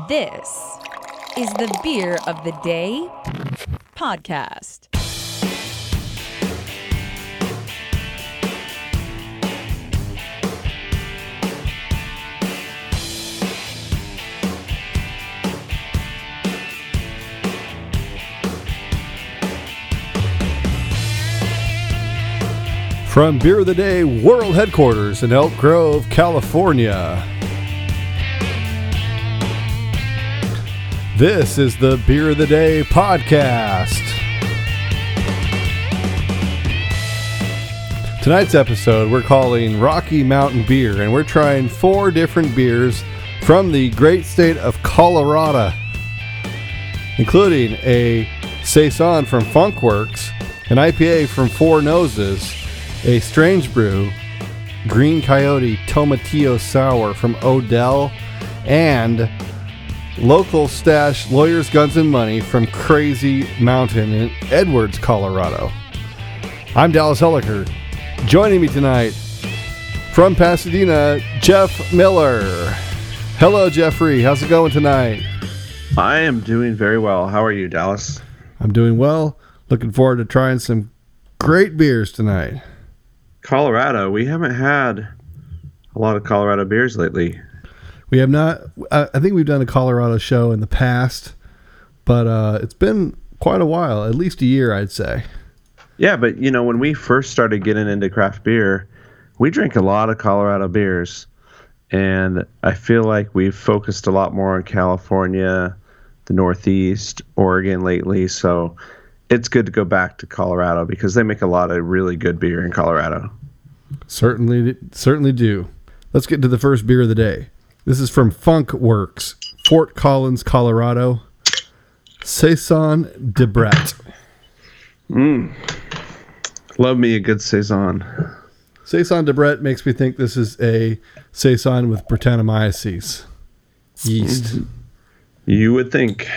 This is the Beer of the Day podcast. From Beer of the Day World Headquarters in Elk Grove, California. This is the Beer of the Day podcast. Tonight's episode we're calling Rocky Mountain Beer, and we're trying 4 different beers from the great state of Colorado, including a Saison from Funkworks, an IPA from Four Noses, a Strange Brew Green Coyote Tomatillo Sour from Odell, and local stash Lawyers, Guns, and Money from Crazy Mountain in Edwards, Colorado. I'm Dallas Helliker. Joining me tonight from Pasadena, Jeff Miller. Hello, Jeffrey. How's it going tonight? I am doing very well. How are you, Dallas? I'm doing well. Looking forward to trying some great beers tonight. Colorado. We haven't had a lot of Colorado beers lately. We have not. I think we've done a Colorado show in the past, but it's been quite a while, at least a year, I'd say. Yeah, but you know, when we first started getting into craft beer, we drank a lot of Colorado beers, and I feel like we've focused a lot more on California, the Northeast, Oregon lately. So it's good to go back to Colorado because they make a lot of really good beer in Colorado. Certainly do. Let's get to the first beer of the day. This is from Funkworks, Fort Collins, Colorado. Saison de Brett. Love me a good Saison. Saison de Brett makes me think this is a Saison with Brettanomyces yeast. You would think.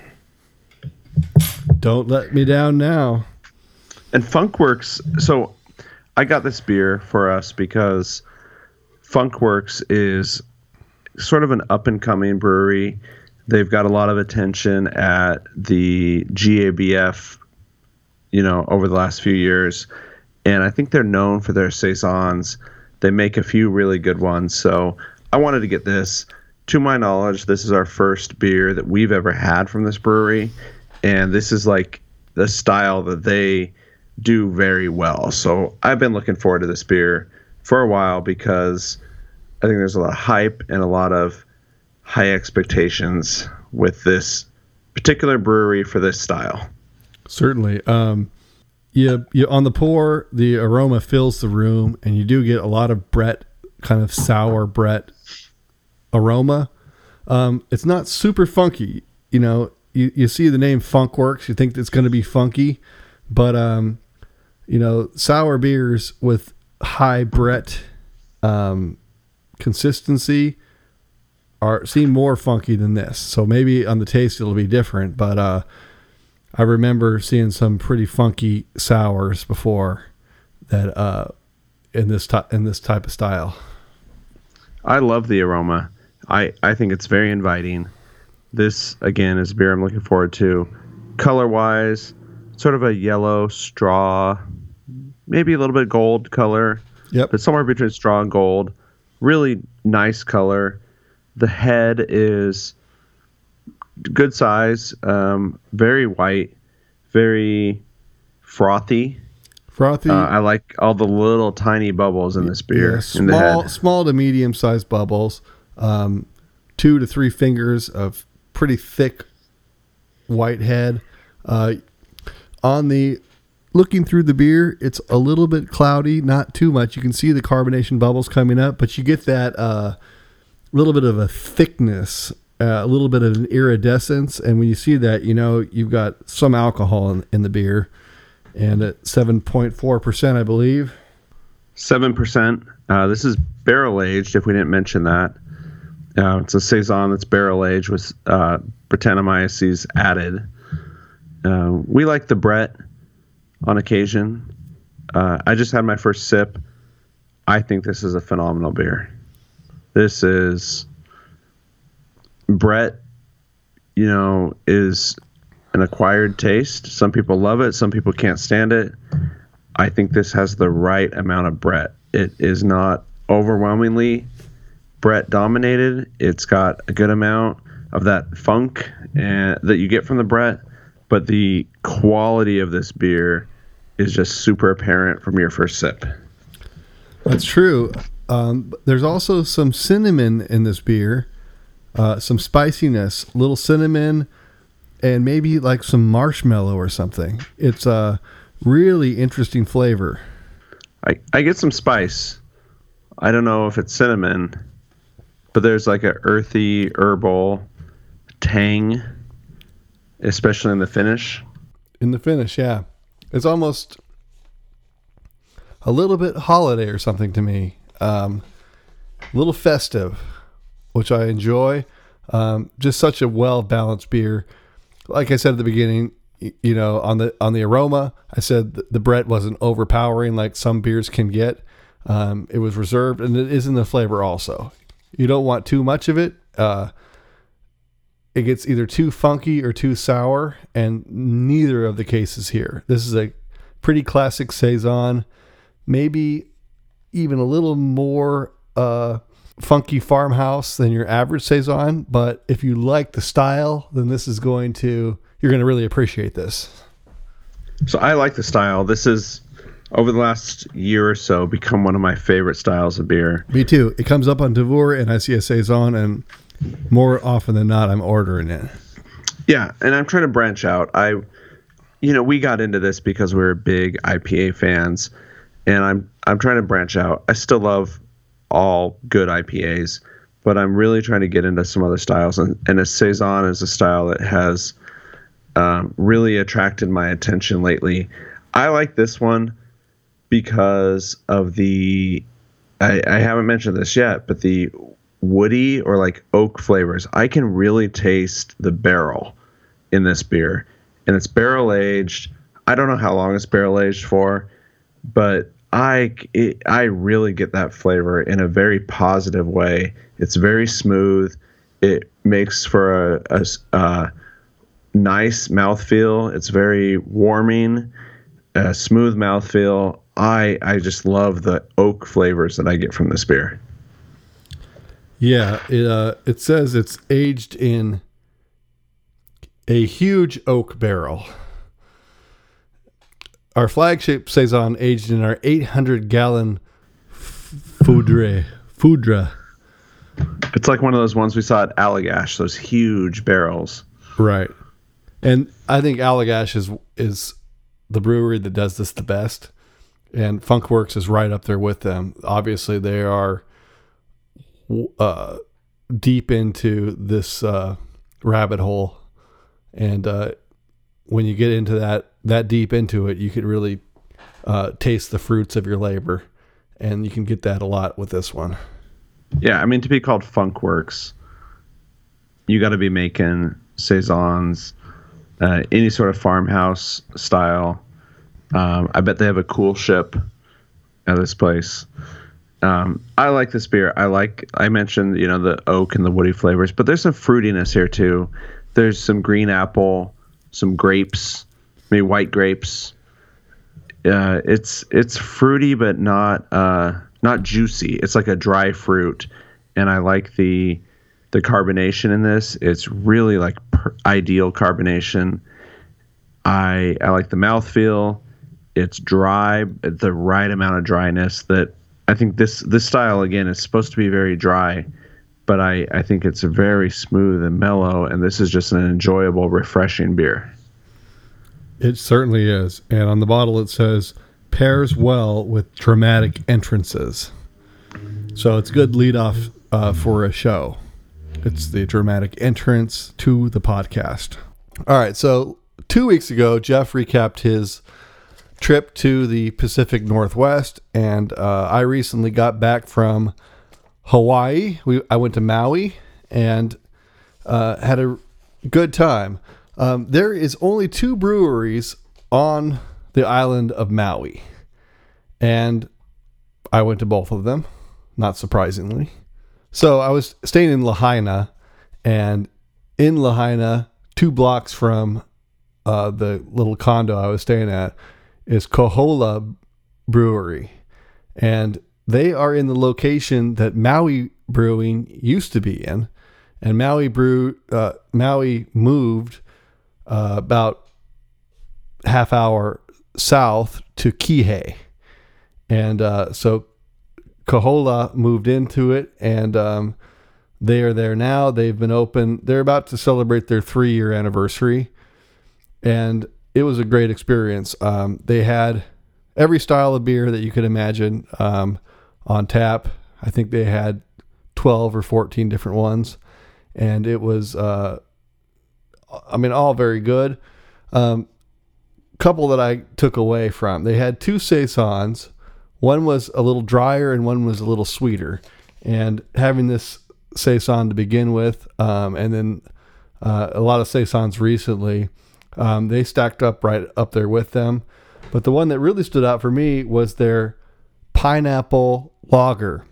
Don't let me down now. And Funkworks, so I got this beer for us because Funkworks is sort of an up-and-coming brewery. They've got a lot of attention at the GABF, over the last few years. And I think they're known for their Saisons. They make a few really good ones. So I wanted to get this. To my knowledge, this is our first beer that we've ever had from this brewery. And this is like the style that they do very well. So I've been looking forward to this beer for a while because I think there's a lot of hype and a lot of high expectations with this particular brewery for this style. Certainly. You on the pour, the aroma fills the room, and you do get a lot of Brett, kind of sour Brett aroma. It's not super funky. You see the name Funkworks, you think it's going to be funky, but sour beers with high Brett consistency seem more funky than this. So maybe on the taste it'll be different, but I remember seeing some pretty funky sours before that in this type of style. I love the aroma. I think it's very inviting. This, again, is a beer I'm looking forward to. Color-wise, sort of a yellow straw, maybe a little bit gold color. Yep. But somewhere between straw and gold. Really nice color. The head is good size, very white, very frothy. I like all the little tiny bubbles in this beer. Yeah, in the head. Small to medium-sized bubbles. 2 to 3 fingers of pretty thick white head. Looking through the beer, it's a little bit cloudy, not too much. You can see the carbonation bubbles coming up, but you get that little bit of a thickness, a little bit of an iridescence. And when you see that, you've got some alcohol in the beer. And at 7.4%, I believe. 7%. This is barrel aged, if we didn't mention that. It's a Saison that's barrel aged with Brettanomyces added. We like the Brett on occasion. I just had my first sip. I think this is a phenomenal beer. This is Brett is an acquired taste. Some people love it. Some people can't stand it. I think this has the right amount of Brett. It is not overwhelmingly Brett dominated. It's got a good amount of that funk that you get from the Brett, but the quality of this beer is just super apparent from your first sip. That's true. There's also some cinnamon in this beer, some spiciness, little cinnamon, and maybe like some marshmallow or something. It's a really interesting flavor. I get some spice. I don't know if it's cinnamon, but there's like a earthy, herbal tang, especially in the finish. In the finish, yeah. It's almost a little bit holiday or something to me. A little festive, which I enjoy. Just such a well-balanced beer. Like I said at the beginning, on the aroma, I said the Brett wasn't overpowering like some beers can get. It was reserved, and it is in the flavor also. You don't want too much of it. It gets either too funky or too sour, and neither of the cases here. This is a pretty classic Saison, maybe even a little more funky farmhouse than your average Saison, but if you like the style, then you're going to really appreciate this. So I like the style. This is, over the last year or so, become one of my favorite styles of beer. Me too. It comes up on Devour, and I see a Saison, and more often than not, I'm ordering it. Yeah, and I'm trying to branch out. We got into this because we're big IPA fans, and I'm trying to branch out. I still love all good IPAs, but I'm really trying to get into some other styles, and a Saison is a style that has really attracted my attention lately. I like this one because of I haven't mentioned this yet, but the woody or like oak flavors. I can really taste the barrel in this beer, and it's barrel aged. I don't know how long it's barrel aged for, but I really get that flavor in a very positive way. It's very smooth. It makes for a nice mouthfeel. It's very warming, smooth mouthfeel. I just love the oak flavors that I get from this beer. Yeah, it says it's aged in a huge oak barrel. Our flagship Saison aged in our 800-gallon Foudre. It's like one of those ones we saw at Allagash, those huge barrels. Right. And I think Allagash is the brewery that does this the best. And Funkworks is right up there with them. Obviously, they are deep into this rabbit hole. And when you get into that deep into it, you can really taste the fruits of your labor. And you can get that a lot with this one. Yeah, I mean, to be called Funkworks, you got to be making Saisons, any sort of farmhouse style. I bet they have a cool ship at this place. I like this beer. I mentioned, the oak and the woody flavors, but there's some fruitiness here too. There's some green apple, some grapes, maybe white grapes. It's fruity, but not juicy. It's like a dry fruit, and I like the carbonation in this. It's really like ideal carbonation. I like the mouthfeel. It's dry, the right amount of dryness that I think this style, again, is supposed to be very dry, but I think it's very smooth and mellow, and this is just an enjoyable, refreshing beer. It certainly is. And on the bottle it says, pairs well with dramatic entrances. So it's a good lead off for a show. It's the dramatic entrance to the podcast. All right, so 2 weeks ago, Jeff recapped his trip to the Pacific Northwest, and I recently got back from Hawaii. I went to Maui and had a good time. There is only 2 breweries on the island of Maui, and I went to both of them, not surprisingly. So I was staying in Lahaina, and in Lahaina, 2 blocks from the little condo I was staying at is Kohola Brewery. And they are in the location that Maui Brewing used to be in. And Maui moved about half hour south to Kihei. And so Kohola moved into it, and they are there now. They've been open. They're about to celebrate their 3-year anniversary, and it was a great experience. They had every style of beer that you could imagine on tap. I think they had 12 or 14 different ones, and it was, all very good. Couple that I took away from, they had 2 saisons. One was a little drier and one was a little sweeter. And having this saison to begin with, and then a lot of saisons recently, they stacked up right up there with them. But the one that really stood out for me was their pineapple lager.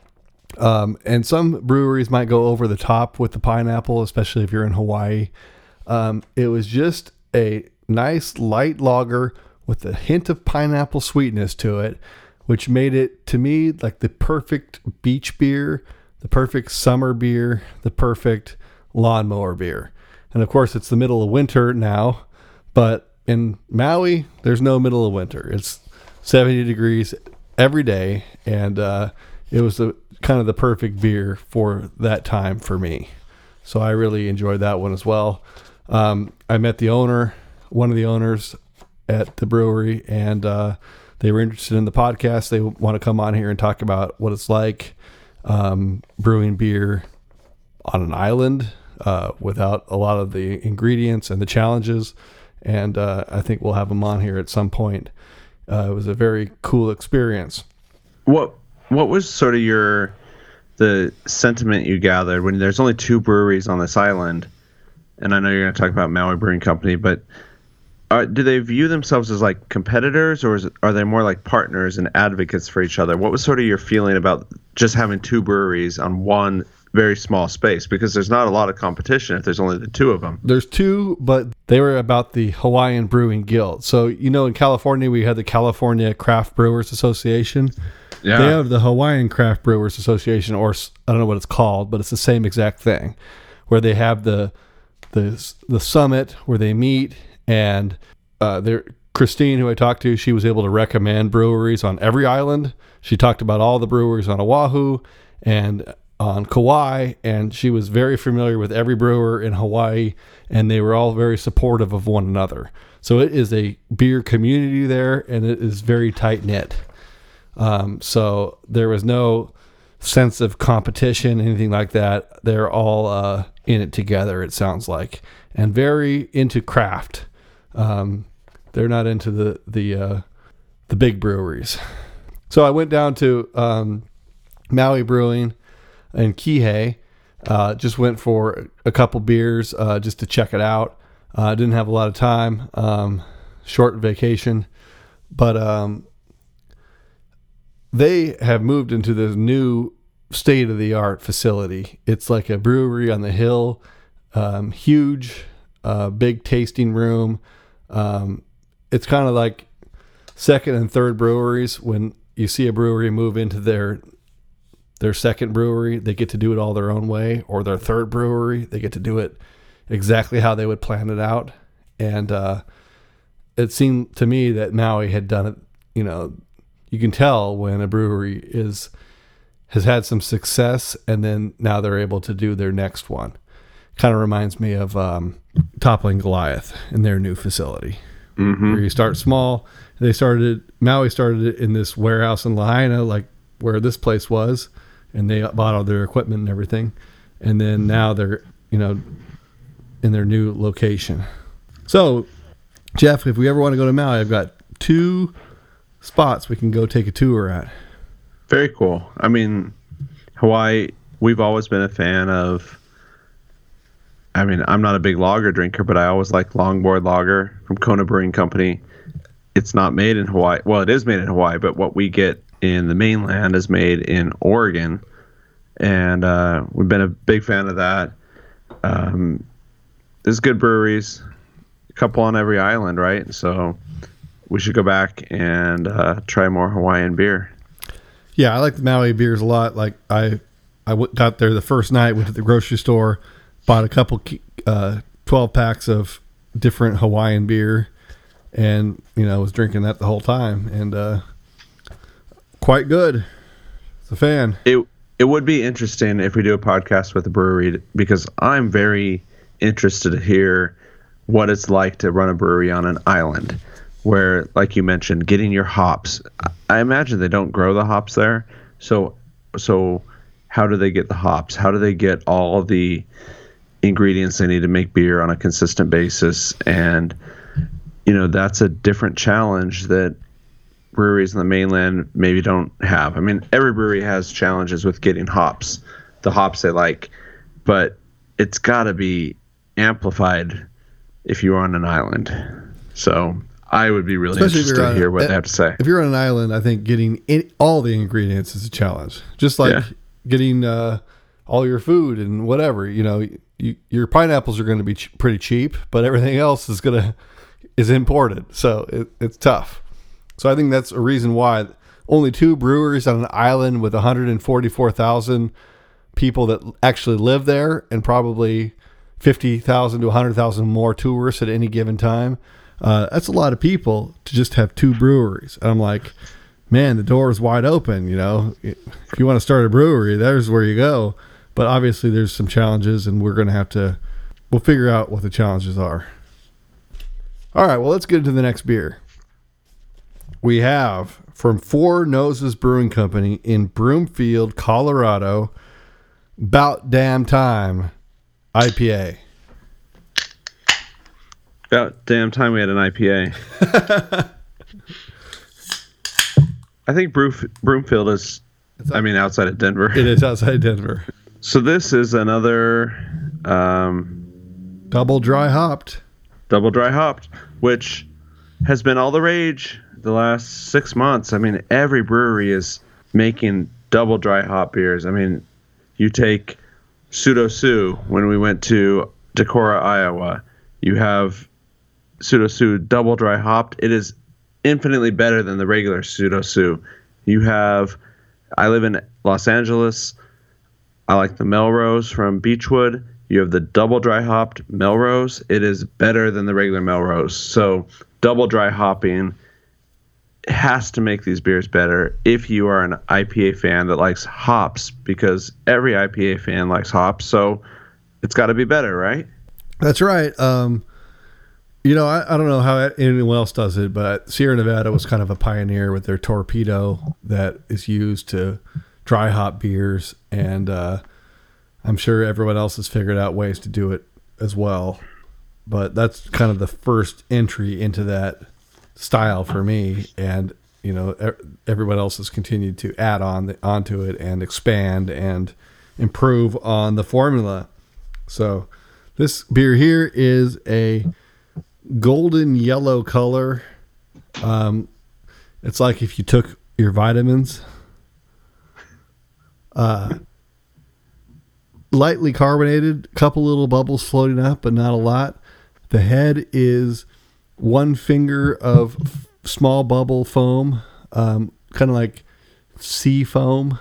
And some breweries might go over the top with the pineapple, especially if you're in Hawaii. It was just a nice light lager with a hint of pineapple sweetness to it, which made it, to me, like the perfect beach beer, the perfect summer beer, the perfect lawnmower beer. And of course, it's the middle of winter now, but in Maui, there's no middle of winter. It's 70 degrees every day, and it was kind of the perfect beer for that time for me. So I really enjoyed that one as well. I met one of the owners at the brewery, and they were interested in the podcast. They want to come on here and talk about what it's like brewing beer on an island without a lot of the ingredients and the challenges. And I think we'll have them on here at some point. It was a very cool experience. What was sort of the sentiment you gathered when there's only 2 breweries on this island? And I know you're going to talk about Maui Brewing Company, but do they view themselves as like competitors, or are they more like partners and advocates for each other? What was sort of your feeling about just having 2 breweries on one very small space? Because there's not a lot of competition if there's only the 2 of them. There's 2, but they were about the Hawaiian Brewing Guild. So, in California, we had the California Craft Brewers Association. Yeah. They have the Hawaiian Craft Brewers Association, or I don't know what it's called, but it's the same exact thing, where they have the summit where they meet, and Christine, who I talked to, she was able to recommend breweries on every island. She talked about all the breweries on Oahu and on Kauai, and she was very familiar with every brewer in Hawaii, and they were all very supportive of one another. So it is a beer community there, and it is very tight-knit. So there was no sense of competition, anything like that. They're all in it together, it sounds like, and very into craft. They're not into the big breweries. So I went down to Maui Brewing in Kihei. Just went for a couple beers just to check it out. Didn't have a lot of time. Short vacation, but they have moved into this new state-of-the-art facility. It's like a brewery on the hill, huge, big tasting room. It's kind of like second and third breweries. When you see a brewery move into their second brewery, they get to do it all their own way, or their third brewery, they get to do it exactly how they would plan it out. And it seemed to me that Maui had done it. You can tell when a brewery has had some success, and then now they're able to do their next one. Kind of reminds me of Toppling Goliath in their new facility, where you start small. Maui started it in this warehouse in Lahaina, like where this place was, and they bought all their equipment and everything. And then now they're, in their new location. So, Jeff, if we ever want to go to Maui, I've got 2 spots we can go take a tour at. Very cool. I mean, Hawaii, we've always been a fan of. I'm not a big lager drinker, but I always like Longboard Lager from Kona Brewing Company. It's not made in Hawaii. Well, it is made in Hawaii, but what we get in the mainland is made in Oregon. And we've been a big fan of that. there's good breweries, a couple on every island, right? So we should go back and try more Hawaiian beer. Yeah, I like the Maui beers a lot. Like got there the first night, went to the grocery store, bought a couple 12 packs of different Hawaiian beer, and was drinking that the whole time, and quite good. It's a fan. It would be interesting if we do a podcast with a brewery, because I'm very interested to hear what it's like to run a brewery on an island where, like you mentioned, getting your hops. I imagine they don't grow the hops there. So how do they get the hops? How do they get all the ingredients they need to make beer on a consistent basis? And, that's a different challenge that breweries in the mainland maybe don't have. I mean, every brewery has challenges with getting hops, the hops they like, but it's got to be amplified if you're on an island. So I would be really interested to hear what they have to say. If you're on an island, I think getting all the ingredients is a challenge. Just like getting all your food and whatever. Your pineapples are going to be pretty cheap, but everything else is imported. So it's tough. So I think that's a reason why only 2 breweries on an island with 144,000 people that actually live there, and probably 50,000 to 100,000 more tourists at any given time. That's a lot of people to just have 2 breweries. And I'm like, man, the door is wide open. If you want to start a brewery, there's where you go. But obviously there's some challenges, and we'll figure out what the challenges are. All right, well, let's get into the next beer. We have from Four Noses Brewing Company in Broomfield, Colorado, About Damn Time IPA. About damn time we had an IPA. I think Broomfield is, outside of Denver. It is outside Denver. So this is another double dry hopped, which has been all the rage the last 6 months. I mean, every brewery is making double dry hop beers. I mean, you take Pseudo Sue when we went to Decorah, Iowa. You have Pseudo Sue double dry hopped. It is infinitely better than the regular Pseudo Sue. I live in Los Angeles. I like the Melrose from Beechwood. You have the double dry hopped Melrose. It is better than the regular Melrose. So double dry hopping has to make these beers better if you are an IPA fan that likes hops, because every IPA fan likes hops. So it's got to be better, right? That's right. I don't know how anyone else does it, but Sierra Nevada was kind of a pioneer with their torpedo that is used to dry hop beers. And I'm sure everyone else has figured out ways to do it as well. But that's kind of the first entry into that style for me. And, everyone else has continued to add onto it and expand and improve on the formula. So this beer here is a golden yellow color. It's like if you took your vitamins, lightly carbonated, couple little bubbles floating up, but not a lot. The head is one finger of small bubble foam, kind of like sea foam.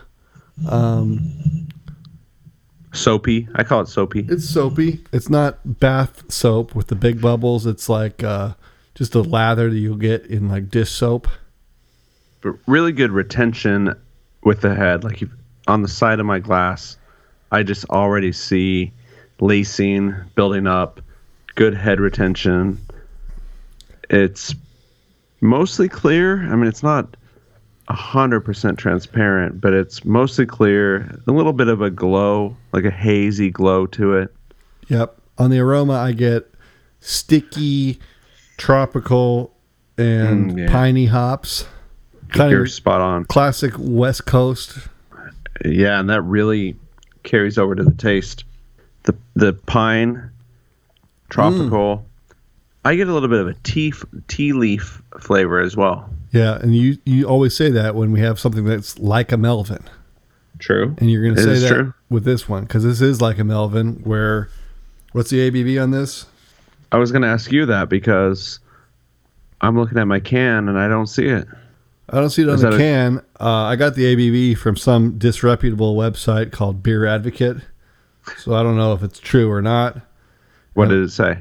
Soapy. I call it soapy. It's soapy. It's not bath soap with the big bubbles. It's like just a lather that you'll get in like dish soap. But really good retention with the head. Like on the side of my glass, I just already see lacing building up, good head retention. It's mostly clear. I mean, it's not 100% transparent, but it's mostly clear. A little bit of a glow, like a hazy glow to it. Yep. On the aroma, I get sticky, tropical, and piney hops. You're spot on. Classic West Coast. Yeah, and that really carries over to the taste. The pine, tropical. I get a little bit of a tea leaf flavor as well. Yeah, and you always say that when we have something that's like a Melvin. True. And you're going to say that true with this one, because this is like a Melvin, where, what's the ABV on this? I was going to ask you that because I'm looking at my can and I don't see it. I don't see it on the can. I got the ABV from some disreputable website called Beer Advocate. So I don't know if it's true or not. What did it say?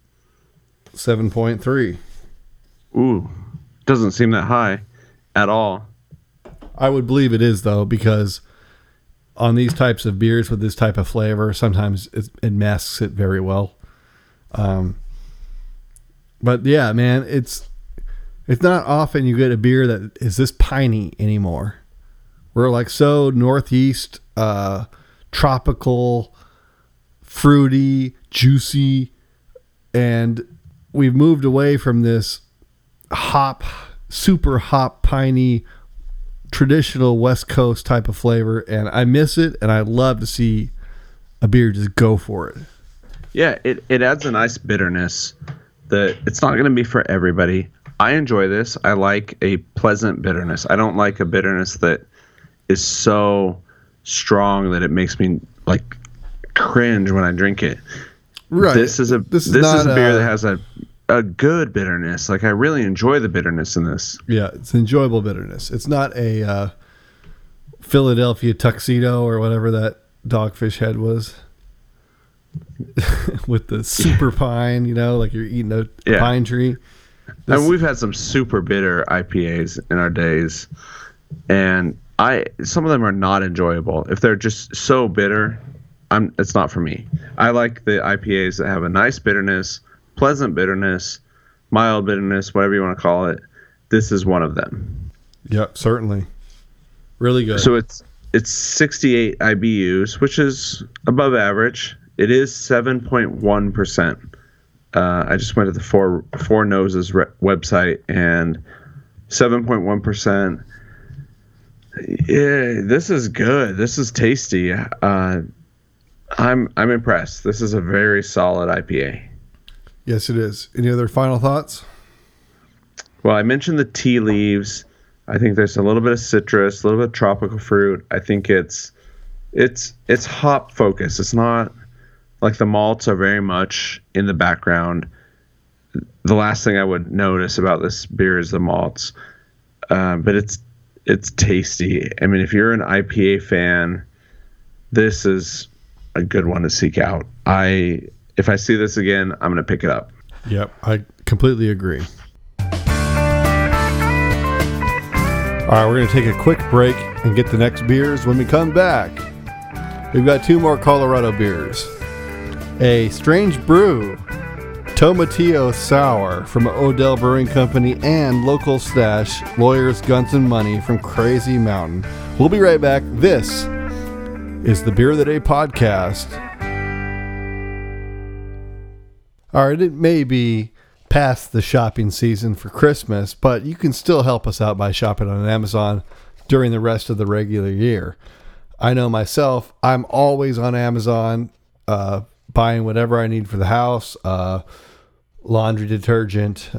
7.3. Ooh, doesn't seem that high at all. I would believe it is, though, because on these types of beers with this type of flavor, sometimes it masks it very well. But yeah, man, it's not often you get a beer that is this piney anymore. We're like so northeast, tropical, fruity, juicy, and we've moved away from this super hop, piney, traditional West Coast type of flavor, and I miss it, and I love to see a beer just go for it. Yeah, it adds a nice bitterness that it's not going to be for everybody. I enjoy this. I like a pleasant bitterness. I don't like a bitterness that is so strong that it makes me like cringe when I drink it. Right. This is a beer that has a good bitterness. Like I really enjoy the bitterness in this. Yeah, it's enjoyable bitterness. It's not a Philadelphia tuxedo or whatever that Dogfish Head was. With the super pine, like you're eating a pine tree. And we've had some super bitter IPAs in our days, and some of them are not enjoyable. If they're just so bitter, it's not for me. I like the IPAs that have a nice bitterness, pleasant bitterness, mild bitterness, whatever you want to call it. This is one of them. Yep, certainly. Really good. So it's 68 IBUs, which is above average. It is 7.1%. I just went to the Four Noses website, and 7.1%. Yeah, this is good. This is tasty. I'm impressed. This is a very solid IPA. Yes, it is. Any other final thoughts? Well, I mentioned the tea leaves. I think there's a little bit of citrus, a little bit of tropical fruit. I think it's hop focused. It's not like the malts are very much in the background. The last thing I would notice about this beer is the malts, but it's tasty. I mean, if you're an IPA fan, this is a good one to seek out. If I see this again, I'm going to pick it up. Yep, I completely agree. All right, we're going to take a quick break and get the next beers. When we come back, we've got two more Colorado beers. A Strange Brew Tomatillo Sour from Odell Brewing Company and local stash Lawyers, Guns, and Money from Crazy Mountain. We'll be right back. This is the Beer of the Day podcast. All right, it may be past the shopping season for Christmas, but you can still help us out by shopping on Amazon during the rest of the regular year. I know myself, I'm always on Amazon, buying whatever I need for the house, laundry detergent,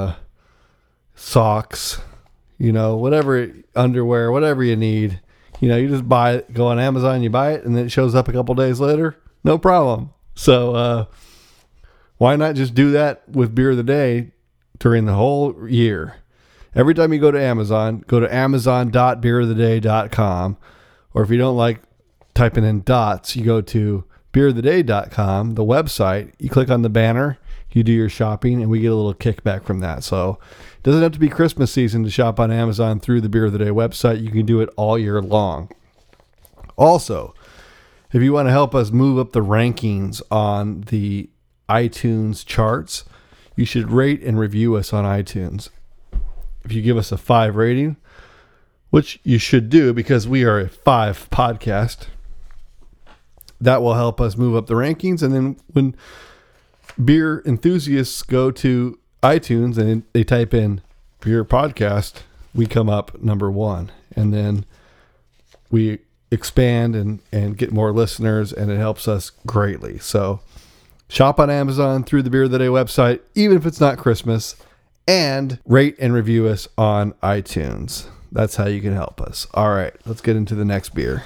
socks, whatever, underwear, whatever you need. You just buy it, go on Amazon, you buy it, and then it shows up a couple days later. No problem. So why not just do that with Beer of the Day during the whole year? Every time you go to Amazon, go to amazon.beeroftheday.com, or if you don't like typing in dots, you go to beeroftheday.com, the website. You click on the banner, you do your shopping, and we get a little kickback from that. So it doesn't have to be Christmas season to shop on Amazon through the Beer of the Day website. You can do it all year long. Also, if you want to help us move up the rankings on the iTunes charts, you should rate and review us on iTunes. If you give us a 5 rating, which you should do because we are a 5 podcast, that will help us move up the rankings. And then when beer enthusiasts go to iTunes and they type in beer podcast, we come up number 1. And then we expand and get more listeners, and it helps us greatly. So shop on Amazon through the Beer of the Day website, even if it's not Christmas, and rate and review us on iTunes. That's how you can help us. All right, let's get into the next beer.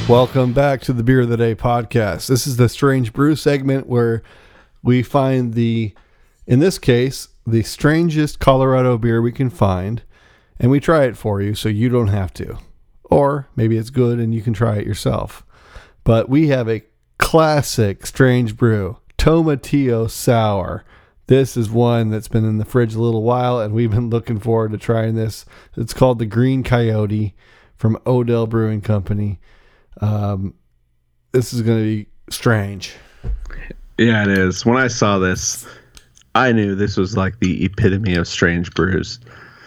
Welcome back to the Beer of the Day podcast. This is the Strange Brew segment where we find in this case, the strangest Colorado beer we can find, and we try it for you so you don't have to. Or maybe it's good and you can try it yourself. But we have a classic Strange Brew, Tomatillo Sour. This is one that's been in the fridge a little while, and we've been looking forward to trying this. It's called the Green Coyote from Odell Brewing Company. This is going to be strange. Yeah, it is. When I saw this, I knew this was like the epitome of strange brews.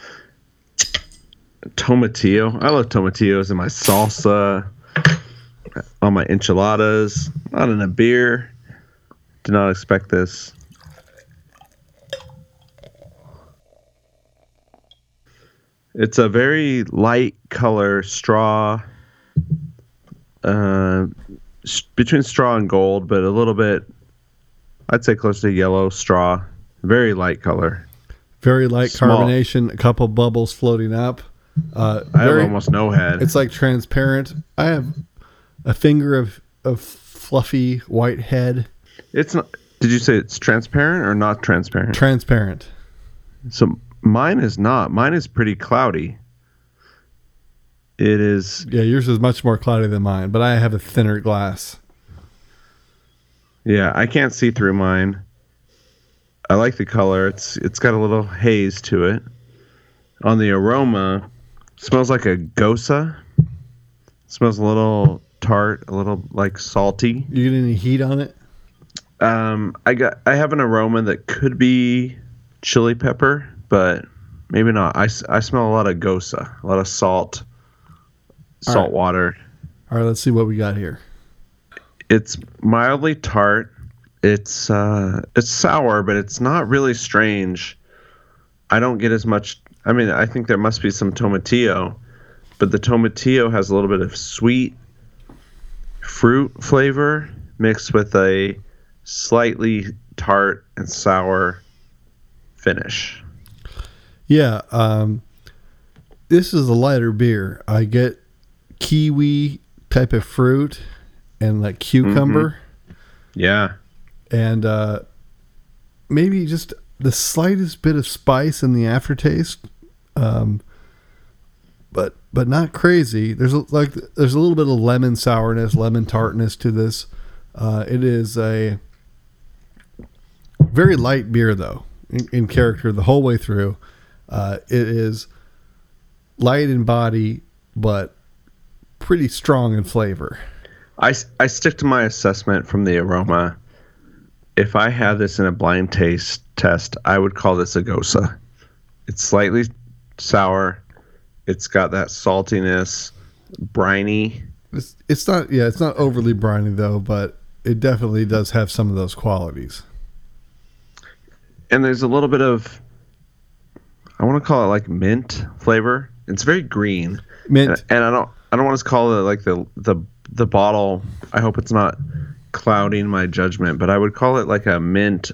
Tomatillo. I love tomatillos in my salsa, on my enchiladas, not in a beer. Did not expect this. It's a very light color straw, between straw and gold, but a little bit, I'd say close to yellow straw. Very light color. Very light Small. Carbonation, a couple bubbles floating up. I have almost no head. It's like transparent. I have a finger of fluffy white head. It's not. Did you say it's transparent or not transparent? Transparent. So mine is not. Mine is pretty cloudy. It is. Yeah, yours is much more cloudy than mine, but I have a thinner glass. Yeah, I can't see through mine. I like the color. It's got a little haze to it. On the aroma, it smells like a Gosa. It smells a little tart, a little like salty. You get any heat on it? I have an aroma that could be chili pepper, but maybe not. I smell a lot of Gosa, a lot of salt water. All right, let's see what we got here. It's mildly tart. It's sour, but it's not really strange. I don't get as much. I mean, I think there must be some tomatillo, but the tomatillo has a little bit of sweet fruit flavor mixed with a slightly tart and sour finish. Yeah, this is a lighter beer. I get kiwi type of fruit and like cucumber. Mm-hmm. Yeah. And maybe just the slightest bit of spice in the aftertaste, but not crazy. There's a little bit of lemon sourness, lemon tartness to this. It is a very light beer, though, in character the whole way through. It is light in body, but pretty strong in flavor. I stick to my assessment from the aroma. If I had this in a blind taste test, I would call this a Gosa. It's slightly sour. It's got that saltiness, briny. It's not overly briny though, but it definitely does have some of those qualities. And there's a little bit of, I want to call it like mint flavor. It's very green. Mint. And I don't want to call it like the bottle. I hope it's not clouding my judgment, but I would call it like a mint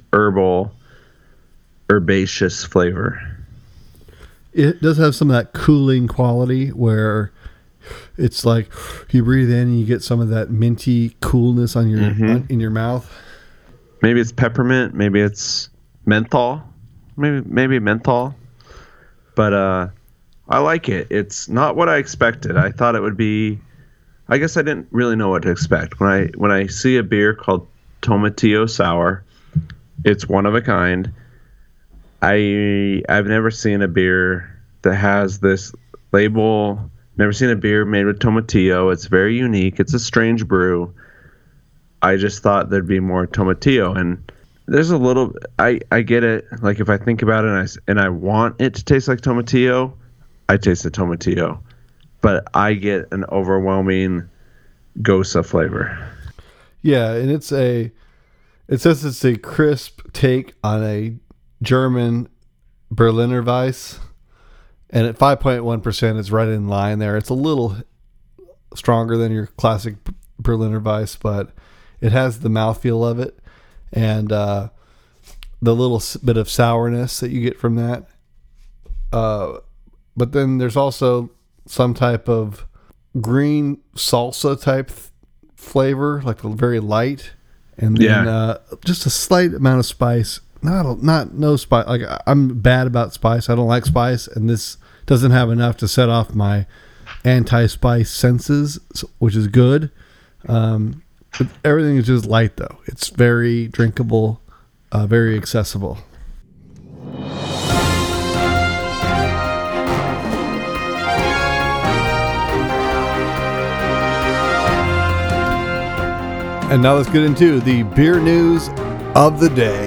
herbaceous flavor. It does have some of that cooling quality where it's like you breathe in and you get some of that minty coolness on your in your mouth. Maybe it's peppermint, maybe it's menthol, maybe menthol. But I like it. It's not what I expected. I thought it would be. I guess I didn't really know what to expect. When I see a beer called Tomatillo Sour, it's one of a kind. I've never seen a beer that has this label. Never seen a beer made with tomatillo. It's very unique. It's a strange brew. I just thought there'd be more tomatillo, and there's a little. I get it. Like if I think about it and I want it to taste like tomatillo, I taste the tomatillo. But I get an overwhelming Gosa flavor. Yeah, and it says it's a crisp take on a German Berliner Weiss, and at 5.1%, it's right in line there. It's a little stronger than your classic Berliner Weiss, but it has the mouthfeel of it, and the little bit of sourness that you get from that. But then there's also some type of green salsa type flavor, like very light, and then just a slight amount of spice. No spice. Like, I'm bad about spice. I don't like spice, and this doesn't have enough to set off my anti-spice senses, which is good. But everything is just light, though. It's very drinkable, very accessible. And now let's get into the beer news of the day.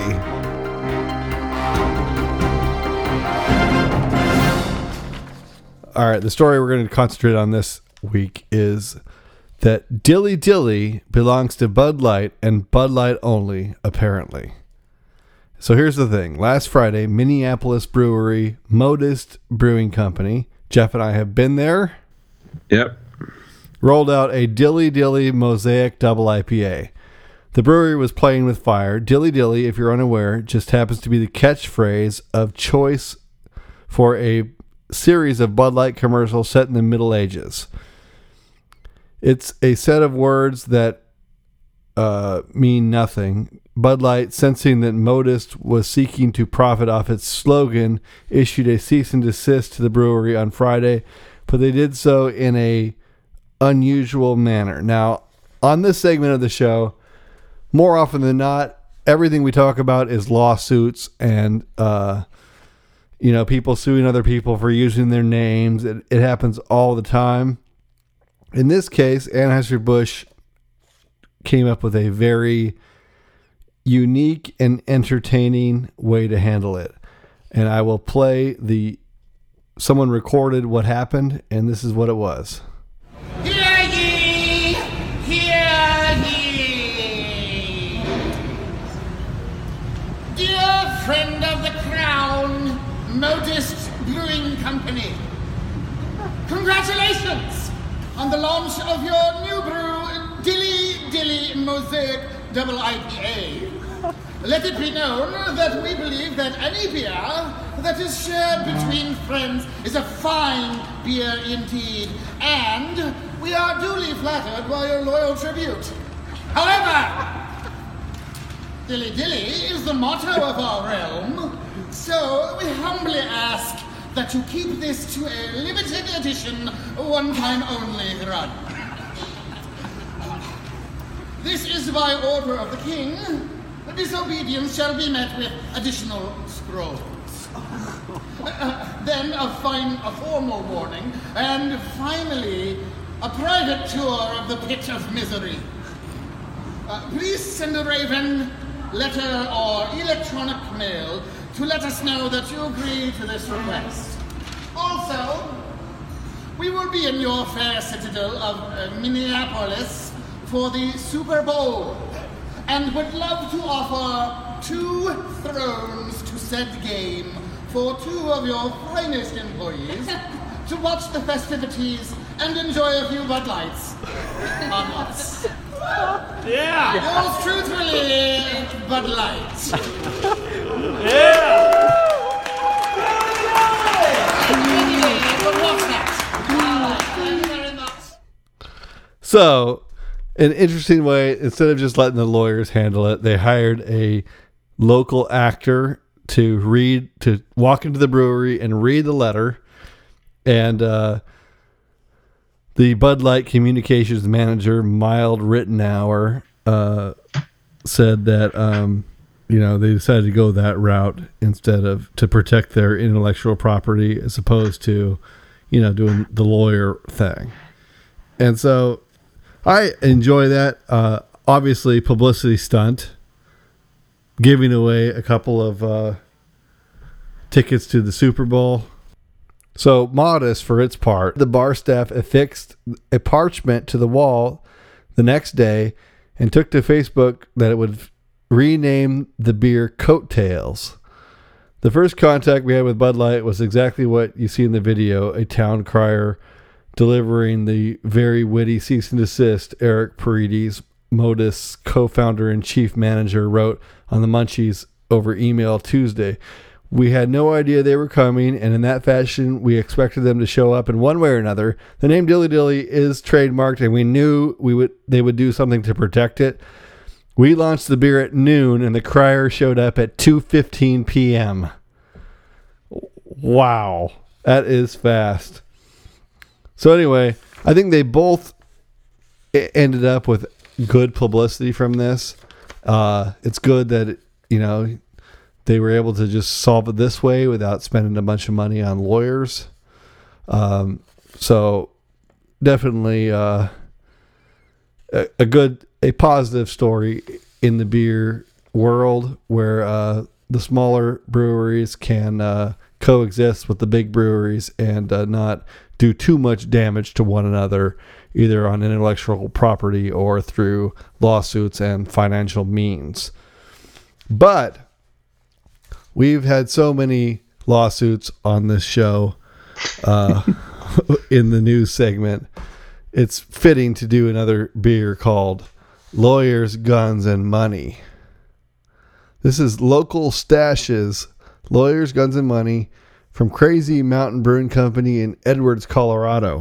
All right, the story we're going to concentrate on this week is that Dilly Dilly belongs to Bud Light and Bud Light only, apparently. So here's the thing. Last Friday, Minneapolis brewery Modist Brewing Company, Jeff and I have been there. Yep. Rolled out a Dilly Dilly Mosaic Double IPA. The brewery was playing with fire. Dilly Dilly, if you're unaware, just happens to be the catchphrase of choice for a series of Bud Light commercials set in the Middle Ages. It's a set of words that mean nothing. Bud Light, sensing that Modist was seeking to profit off its slogan, issued a cease and desist to the brewery on Friday, but they did so in a unusual manner. Now, on this segment of the show, more often than not, everything we talk about is lawsuits and people suing other people for using their names. It happens all the time. In this case, Anheuser-Busch came up with a very unique and entertaining way to handle it. And I will play someone recorded what happened, and this is what it was. Hear ye! Hear ye! Dear friend of the crown, Modist Brewing Company, congratulations on the launch of your new brew, Dilly Dilly Mosaic Double IPA. Let it be known that we believe that any beer that is shared between friends is a fine beer indeed, and we are duly flattered by your loyal tribute. However, Dilly Dilly is the motto of our realm, so we humbly ask that you keep this to a limited edition, one-time only run. This is by order of the king. Disobedience shall be met with additional scrolls. Then a formal warning, and finally, a private tour of the pit of misery. Please send a raven, letter, or electronic mail to let us know that you agree to this request. Also, we will be in your fair citadel of Minneapolis for the Super Bowl, and would love to offer 2 thrones to said game for 2 of your finest employees to watch the festivities and enjoy a few Bud Lights on us. Yeah! Yours truthfully, Bud Light. Yeah! Thank you very much. So, an interesting way, instead of just letting the lawyers handle it, they hired a local actor to walk into the brewery and read the letter. And the Bud Light communications manager, Mild Rittenauer, said that, they decided to go that route instead of to protect their intellectual property as opposed to, doing the lawyer thing. And so I enjoy that. Obviously, publicity stunt, giving away a couple of tickets to the Super Bowl. So Modist, for its part, the bar staff affixed a parchment to the wall the next day and took to Facebook that it would rename the beer Coattails. The first contact we had with Bud Light was exactly what you see in the video, a town crier delivering the very witty cease and desist. Eric Paredes, Modist's co-founder and chief manager, wrote on the Munchies over email Tuesday. We had no idea they were coming, and in that fashion, we expected them to show up in one way or another. The name Dilly Dilly is trademarked, and we knew they would do something to protect it. We launched the beer at noon, and the crier showed up at 2:15 p.m. Wow, that is fast. So anyway, I think they both ended up with good publicity from this. It's good that, they were able to just solve it this way without spending a bunch of money on lawyers. So definitely a positive story in the beer world where the smaller breweries can coexist with the big breweries and not do too much damage to one another, either on intellectual property or through lawsuits and financial means. But we've had so many lawsuits on this show in the news segment. It's fitting to do another beer called Lawyers, Guns, and Money. This is Local Stashes, Lawyers, Guns, and Money from Crazy Mountain Brewing Company in Edwards, Colorado.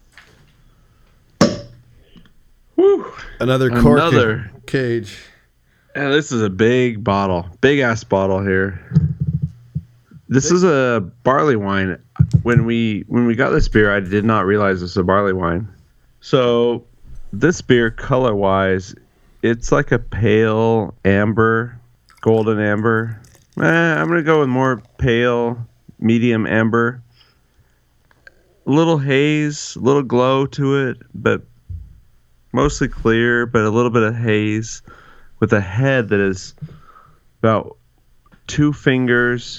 Woo. Another cork cage. Yeah, this is a big bottle. Big ass bottle here. This is a barley wine. When we got this beer, I did not realize this was a barley wine. So this beer, color wise, it's like a pale amber, golden amber. I'm gonna go with more pale, medium amber. A little haze, a little glow to it, but mostly clear, but a little bit of haze, with a head that is about 2 fingers,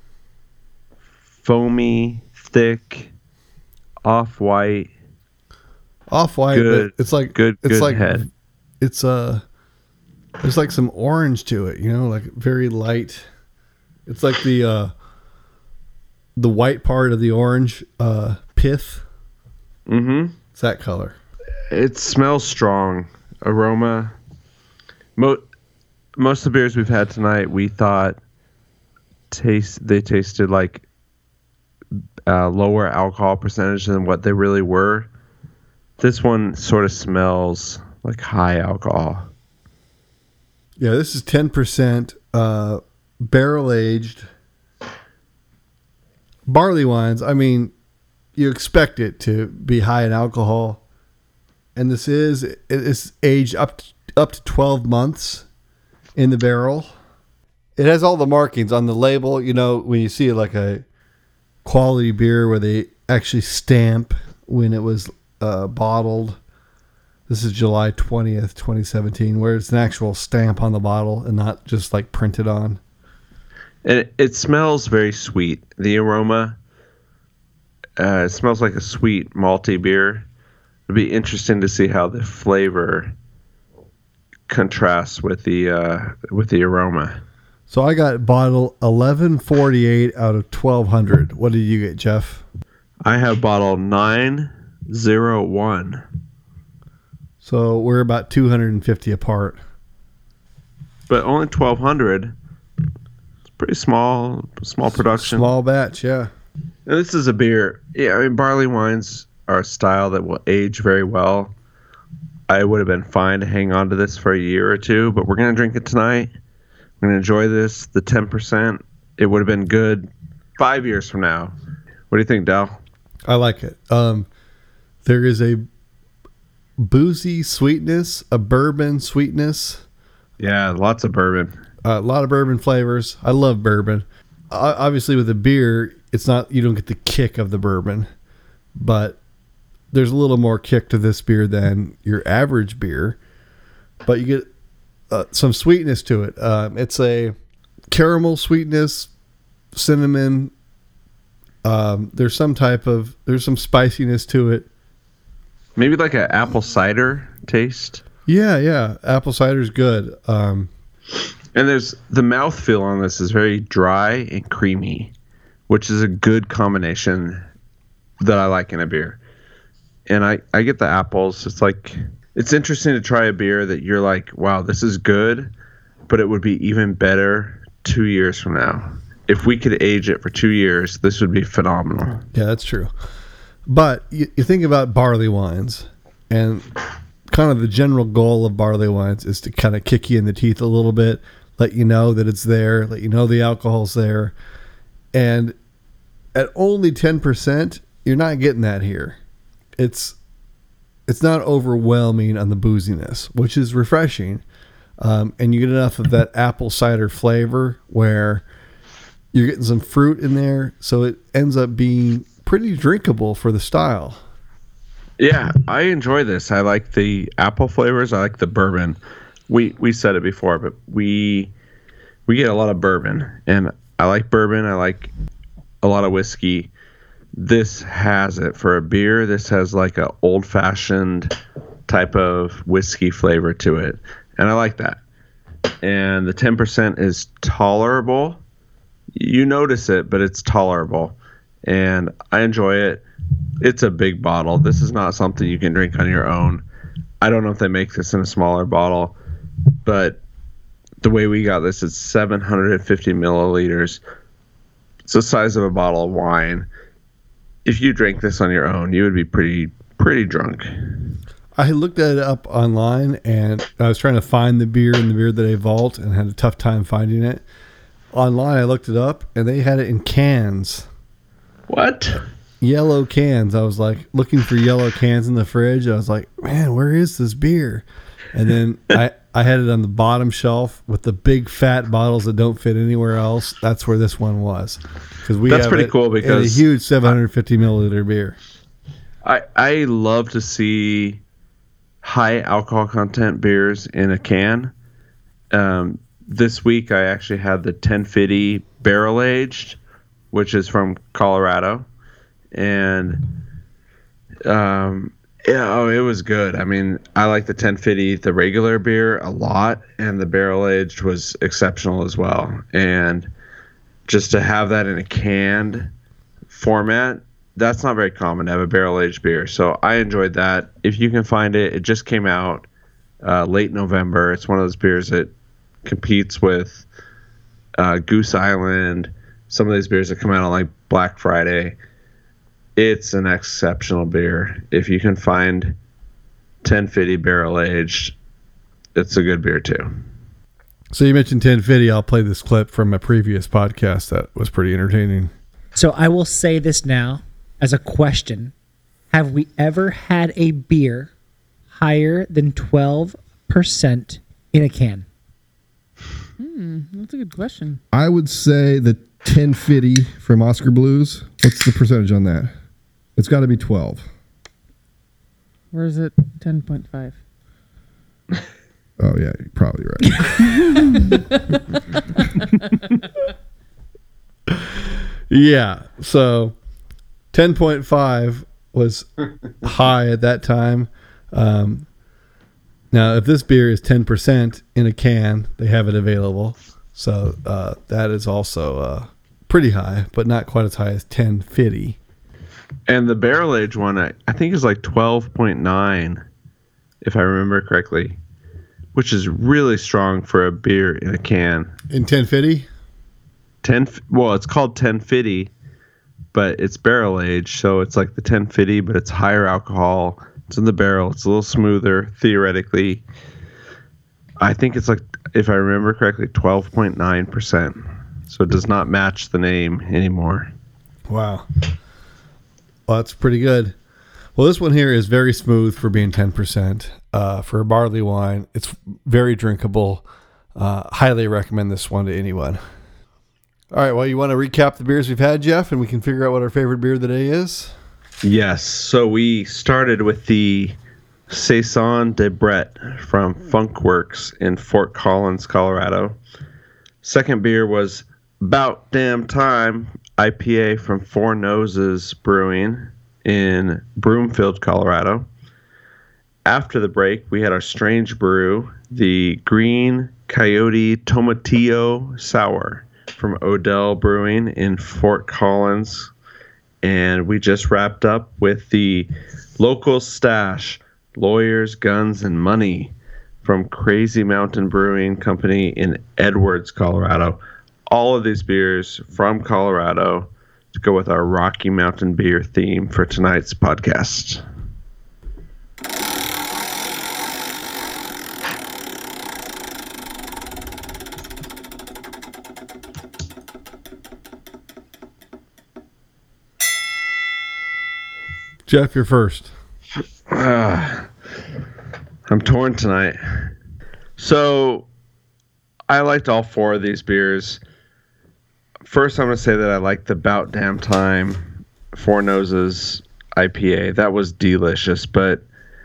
foamy, thick, off-white. Off-white, but it's like good head. It's there's like some orange to it, like very light. It's like the white part of the orange pith. Mm-hmm. It's that color. It smells strong. Aroma. Most of the beers we've had tonight, we thought they tasted like lower alcohol percentage than what they really were. This one sort of smells like high alcohol. Yeah, this is 10% barrel aged barley wines. I mean, you expect it to be high in alcohol, and this is aged up to 12 months in the barrel. It has all the markings on the label. When you see like a quality beer where they actually stamp when it was bottled. This is July 20th, 2017, where it's an actual stamp on the bottle and not just like printed on. And it smells very sweet. The aroma, it smells like a sweet malty beer. It'd be interesting to see how the flavor contrasts with the aroma. So I got bottle 1148 out of 1200. What did you get, Jeff? I have bottle 901. So we're about 250 apart. But only 1200. It's pretty small production. Small batch, yeah. And this is a beer. Yeah, I mean, barley wines are a style that will age very well. I would have been fine to hang on to this for a year or two, but we're going to drink it tonight. We're going to enjoy this. The 10%, it would have been good 5 years from now. What do you think, Dal? I like it. There is a boozy sweetness, a bourbon sweetness. Yeah, lots of bourbon. A lot of bourbon flavors. I love bourbon. Obviously, with a beer, you don't get the kick of the bourbon, but there's a little more kick to this beer than your average beer. But you get some sweetness to it. It's a caramel sweetness, cinnamon. There's some spiciness to it. Maybe like an apple cider taste. Yeah. Apple cider's good. And there's the mouthfeel on this is very dry and creamy, which is a good combination that I like in a beer. And I get the apples. It's interesting to try a beer that you're like, wow, this is good, but it would be even better 2 years from now. if we could age it for 2 years, this would be phenomenal. Yeah, that's true. But you think about barley wines, and kind of the general goal of barley wines is to kind of kick you in the teeth a little bit, let you know that it's there, let you know the alcohol's there. And at only 10%, you're not getting that here. It's not overwhelming on the booziness, which is refreshing. And you get enough of that apple cider flavor where you're getting some fruit in there, so it ends up being pretty drinkable for the style. Yeah, I enjoy this. I like the apple flavors. I like the bourbon. We said it before, but we get a lot of bourbon, and I like bourbon. I like a lot of whiskey. This has it for a beer. This has like a old-fashioned type of whiskey flavor to it, and I like that. And the 10% is tolerable. You notice it, but it's tolerable, and I enjoy it. It's a big bottle. This is not something you can drink on your own. I don't know if they make this in a smaller bottle, but the way we got this, it's 750 milliliters. It's the size of a bottle of wine. If you drank this on your own, you would be pretty drunk. I looked at it up online, and I was trying to find the beer in the Beer That Day Vault and had a tough time finding it. Online, I looked it up, and they had it in cans. What? Yellow cans. I was like looking for yellow cans in the fridge. I was like, man, where is this beer? And then I had it on the bottom shelf with the big fat bottles that don't fit anywhere else. That's where this one was. That's pretty cool because a huge 750 milliliter beer. I love to see high alcohol content beers in a can. This week I actually had the 1050 barrel aged, which is from Colorado. And it was good. I mean, I like the 1050, the regular beer, a lot, and the barrel aged was exceptional as well. And just to have that in a canned format, that's not very common to have a barrel aged beer. So I enjoyed that. If you can find it, it just came out late November. It's one of those beers that competes with Goose Island, some of these beers that come out on like Black Friday. It's an exceptional beer. If you can find 1050 barrel aged, it's a good beer too. So you mentioned 1050. I'll play this clip from a previous podcast that was pretty entertaining. So I will say this now as a question. Have we ever had a beer higher than 12% in a can? That's a good question. I would say the 1050 from Oscar Blues. What's the percentage on that? It's got to be 12. Where is it? 10.5. Oh, yeah, you're probably right. Yeah, so 10.5 was high at that time. Now, if this beer is 10% in a can, they have it available. So that is also pretty high, but not quite as high as 1050. And the barrel aged one, I think is like 12.9, if I remember correctly, which is really strong for a beer in a can. In 1050? Well, it's called 1050, but it's barrel aged, so it's like the 1050, but it's higher alcohol. It's in the barrel. It's a little smoother, theoretically. I think it's like, if I remember correctly, 12.9%. So it does not match the name anymore. Wow. Well, that's pretty good. Well, this one here is very smooth for being 10%. For a barley wine, it's very drinkable. Highly recommend this one to anyone. All right, well, you want to recap the beers we've had, Jeff, and we can figure out what our favorite beer of the day is? Yes. So we started with the Saison de Brett from Funkworks in Fort Collins, Colorado. Second beer was About Damn Time IPA from Four Noses Brewing in Broomfield, Colorado. After the break, we had our strange brew, the Green Coyote Tomatillo Sour from Odell Brewing in Fort Collins. And we just wrapped up with the local stash, Lawyers, Guns, and Money from Crazy Mountain Brewing Company in Edwards, Colorado. all of these beers from Colorado to go with our Rocky Mountain beer theme for tonight's podcast. Jeff, you're first. I'm torn tonight. So I liked all four of these beers. First, I'm going to say that I like the Bout Damn Time Four Noses IPA. That was delicious, but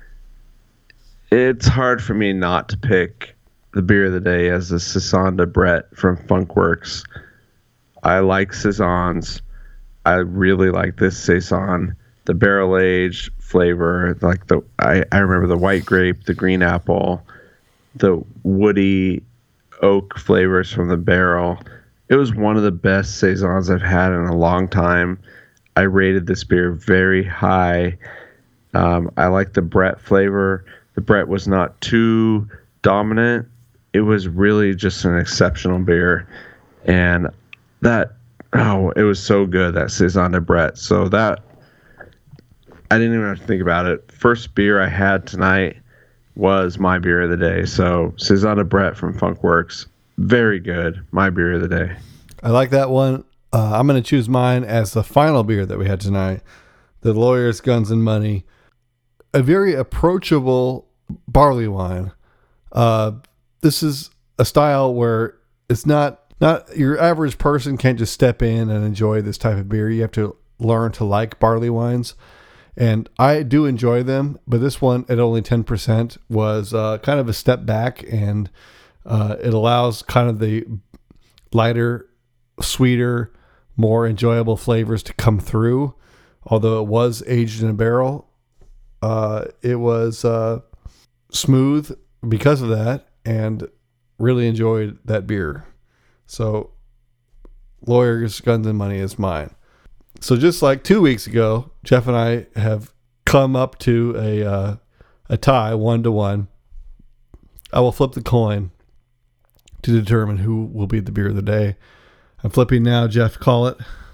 it's hard for me not to pick the beer of the day as the Saison de Brett from Funkworks. I like Saisons. I really like this Saison. The barrel-aged flavor, like I remember the white grape, the green apple, the woody oak flavors from the barrel. It was one of the best Saisons I've had in a long time. I rated this beer very high. I like the Brett flavor. The Brett was not too dominant. It was really just an exceptional beer. And it was so good, that Saison de Brett. So that, I didn't even have to think about it. First beer I had tonight was my beer of the day. So Saison de Brett from Funkworks. Very good. My beer of the day. I like that one. I'm going to choose mine as the final beer that we had tonight. The Lawyers, Guns, and Money. A very approachable barley wine. This is a style where it's not your average person can't just step in and enjoy this type of beer. You have to learn to like barley wines. And I do enjoy them, but this one at only 10% was kind of a step back, and it allows kind of the lighter, sweeter, more enjoyable flavors to come through. Although it was aged in a barrel, it was smooth because of that, and really enjoyed that beer. So Lawyers, Guns, and Money is mine. So just like 2 weeks ago, Jeff and I have come up to a tie 1-1. I will flip the coin to determine who will be the beer of the day. I'm flipping now. Jeff, call it.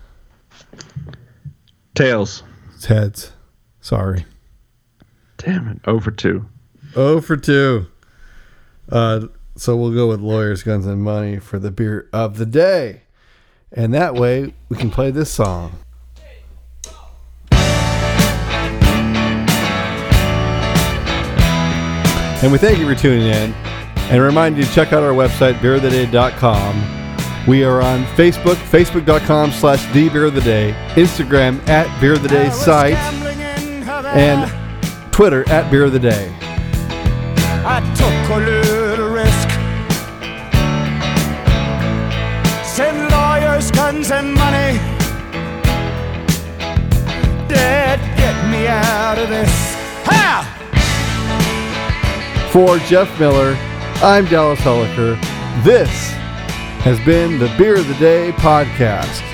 Tails. It's heads. Sorry. Damn it. 0-2. 0-2. So we'll go with Lawyers, Guns, and Money for the beer of the day. And that way we can play this song. And we thank you for tuning in, and remind you to check out our website, beeroftheday.com. We are on Facebook, facebook.com/thebeeroftheday, Instagram @beerofthedaysite, and Twitter @beeroftheday. I took a little risk. Send lawyers, guns, and money. Dad, get me out of this. Ha! For Jeff Miller, I'm Dallas Hulliker. This has been the Beer of the Day podcast.